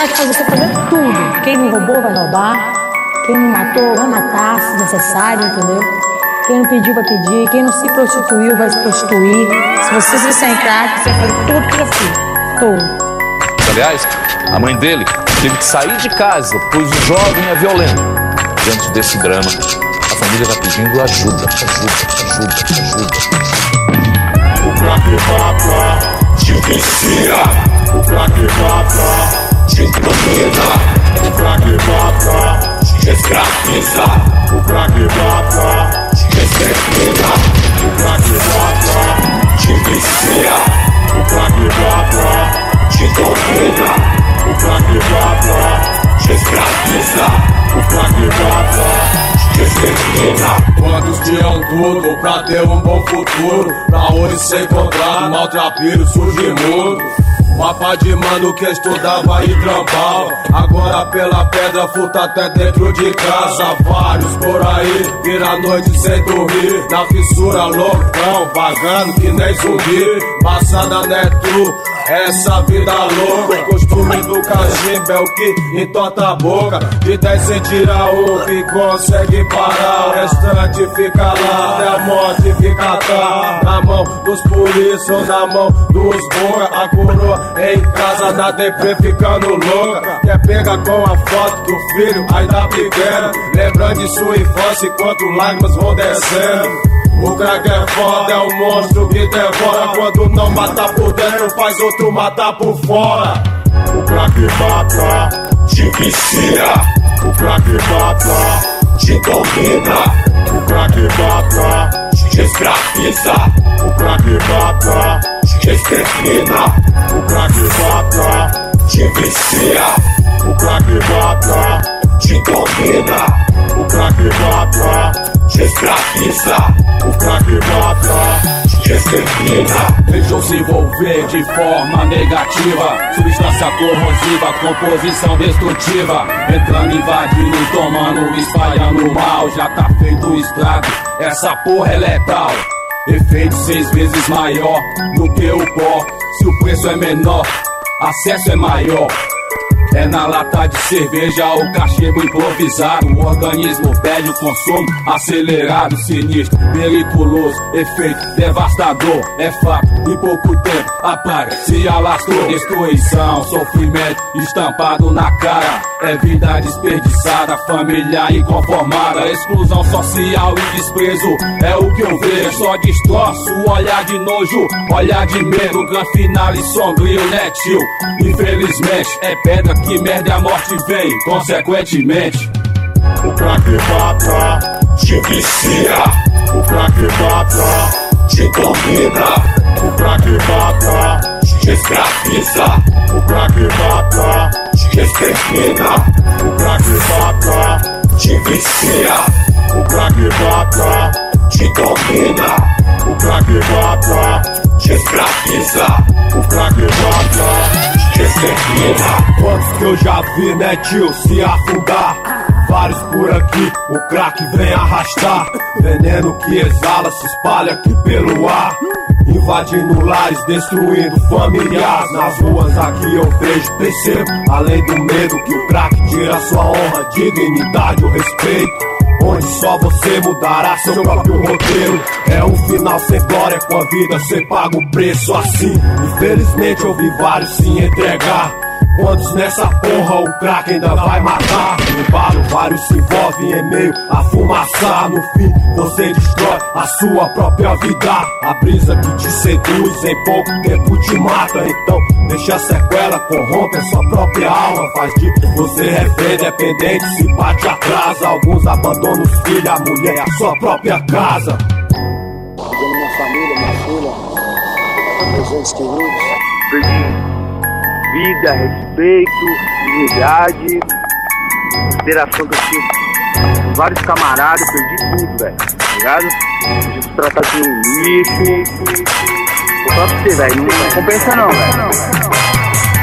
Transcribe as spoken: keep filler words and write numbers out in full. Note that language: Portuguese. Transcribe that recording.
crack faz você fazer tudo. Quem não roubou vai roubar, quem não matou vai matar se necessário, entendeu? Quem não pediu vai pedir, quem não se prostituiu vai se prostituir. Se você se sem crack, você vai fazer tudo que já fez. Tudo. Aliás, a mãe dele teve que sair de casa, pois o jovem é violento. Diante desse drama, a família está pedindo ajuda, ajuda, ajuda, ajuda. O crack mata, te vicia. O crack mata, te domina. O crack mata, te escraviza. O crack mata, te extermina. O crack mata, te vicia. O crack mata, te domina. O crack mata, te escraviza. O crack mata, te extermina. Quantos tinham tudo pra ter um bom futuro? Pra hoje ser encontrado, maltrapilho, surge mundo. Mapa de mano que estudava e trampava, agora pela pedra futa até dentro de casa. Vários por aí, vira noite sem dormir, na fissura loucão, vagando que nem zumbi. Passada né tu, essa vida louca, costume do cachimbo é o que entorta a boca. De dez cê tira um que consegue parar, o restante fica lá, até a morte fica tá na mão dos polícia ou na mão dos boca. A coroa em casa na deprê ficando louca, quer pegar com a foto do filho ainda pequeno, lembrando de sua infância enquanto lágrimas vão descendo. O crack é foda, é um monstro que devora, quando não mata por dentro faz outro matar por fora. O crack mata, te vicia. O crack mata, te domina. O crack mata, te escraviza. O crack mata, te extermina. O crack mata, te vicia. O crack mata, te domina. O crack mata, te escraviza. O crack mata, te extermina. Deixou se envolver de forma negativa, substância corrosiva, composição destrutiva, entrando, invadindo, tomando, espalhando mal. Já tá feito o estrago, essa porra é letal. Efeito seis vezes maior do que o pó. Se o preço é menor, acesso é maior. É na lata de cerveja o cachimbo improvisado. O organismo pede o consumo acelerado, sinistro, periculoso, efeito devastador. É fato, em pouco tempo a praga se alastrou. Destruição, sofrimento estampado na cara. É vida desperdiçada, família inconformada. Exclusão social e desprezo é o que eu vejo. Só destroço, olhar de nojo, olhar de medo. Gran final e sombrio, né tio? Infelizmente é pedra que merda e a morte vem, consequentemente. O crack mata, te vicia. O crack mata, te domina. O crack mata, te escraviza. O crack mata, te extermina. O crack mata, te vicia. O crack mata, te domina. O crack mata, te escraviza. O crack mata, te extermina. Quantos que eu já vi, né tio, se afogar? Vários por aqui, o crack vem arrastar. Veneno que exala, se espalha aqui pelo ar, invadindo lares, destruindo familiares. Nas ruas aqui eu vejo, percebo, além do medo, que o crack tira sua honra, dignidade, o respeito. Onde só você mudará seu próprio roteiro. É um final sem glória, com a vida cê paga o preço assim. Infelizmente eu vi vários se entregar. Quantos nessa porra o crack ainda vai matar? No balo vários se envolvem em meio a fumaça. No fim você destrói a sua própria vida. A brisa que te seduz em pouco tempo te mata. Então deixa a sequela, corrompe a sua própria alma. Faz de você refém dependente, se bate atrás. Alguns abandonam os filhos, a mulher, a sua própria casa. Perdendo minha família, minha filha, meus entes queridos. Perdi vida, respeito, dignidade, consideração que eu tive com vários camaradas, perdi tudo, velho, tá ligado? Eu fui tratado de um lixo. Vou falar pra você, velho, não compensa não, velho.